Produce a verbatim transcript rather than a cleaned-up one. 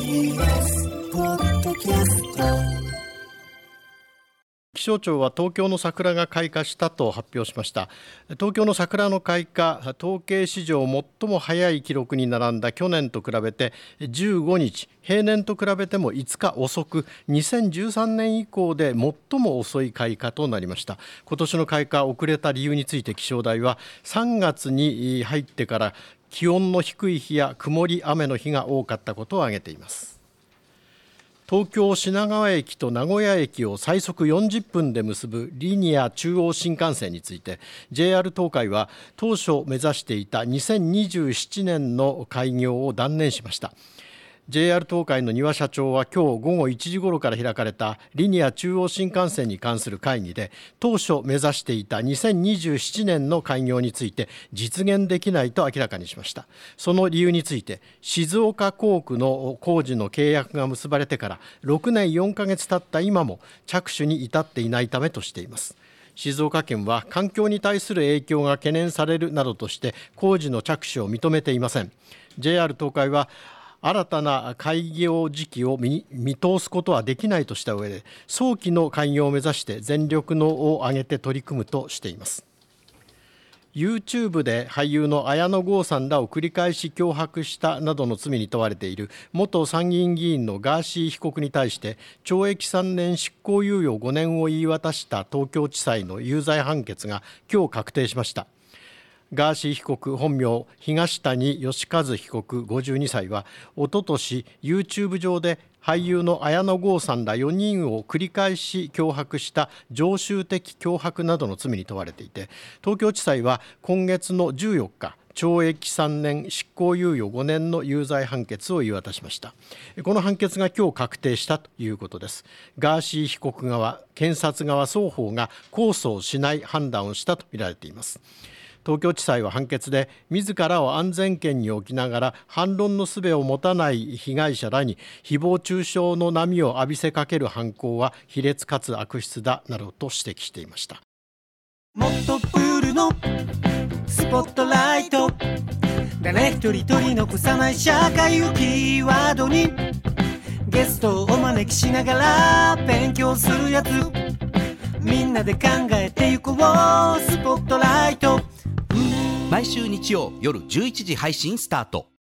ーエス ポッドキャスト。 気象庁は東京の桜が開花したと発表しました。東京の桜の開花、統計史上最も早い記録に並んだ去年と比べてじゅうごにち、平年と比べてもいつか遅く、にせんじゅうさんねん以降で最も遅い開花となりました。今年の開花遅れた理由について気象台は、さんがつに入ってから気温の低い日や曇り雨の日が多かったことを挙げています。東京品川駅と名古屋駅を最速よんじゅっぷんで結ぶリニア中央新幹線について ジェイアール 東海は当初目指していたにせんにじゅうななねんの開業を断念しました。ジェイアール 東海の丹羽社長は今日午後いちじ頃から開かれたリニア中央新幹線に関する会議で、当初目指していたにせんにじゅうななねんの開業について実現できないと明らかにしました。その理由について、静岡工区の工事の契約が結ばれてからろくねんよんかげつ経った今も着手に至っていないためとしています。静岡県は環境に対する影響が懸念されるなどとして工事の着手を認めていません。 ジェイアール 東海は新たな開業時期を 見, 見通すことはできないとした上で、早期の開業を目指して全力のを挙げて取り組むとしています。 YouTube で俳優の綾野剛さんらを繰り返し脅迫したなどの罪に問われている元参議院議員のガーシー被告に対して懲役さんねん執行猶予ごねんを言い渡した東京地裁の有罪判決が今日確定しました。ガーシー被告本名東谷義和被告ごじゅうにさいはおととし YouTube 上で俳優の綾野剛さんらよにんを繰り返し脅迫した常習的脅迫などの罪に問われていて、東京地裁は今月のじゅうよっか懲役さんねん執行猶予ごねんの有罪判決を言い渡しました。この判決が今日確定したということです。ガーシー被告側、検察側双方が控訴しない判断をしたとみられています。東京地裁は判決で、自らを安全圏に置きながら反論の術を持たない被害者らに誹謗中傷の波を浴びせかける犯行は卑劣かつ悪質だなどと指摘していました。 もっとプールのスポットライト、誰一人取り残さない社会をキーワードに、ゲストをお招きしながら勉強するやつ、みんなで考えてゆこうスポットライト。 毎週日曜夜じゅういちじ配信スタート。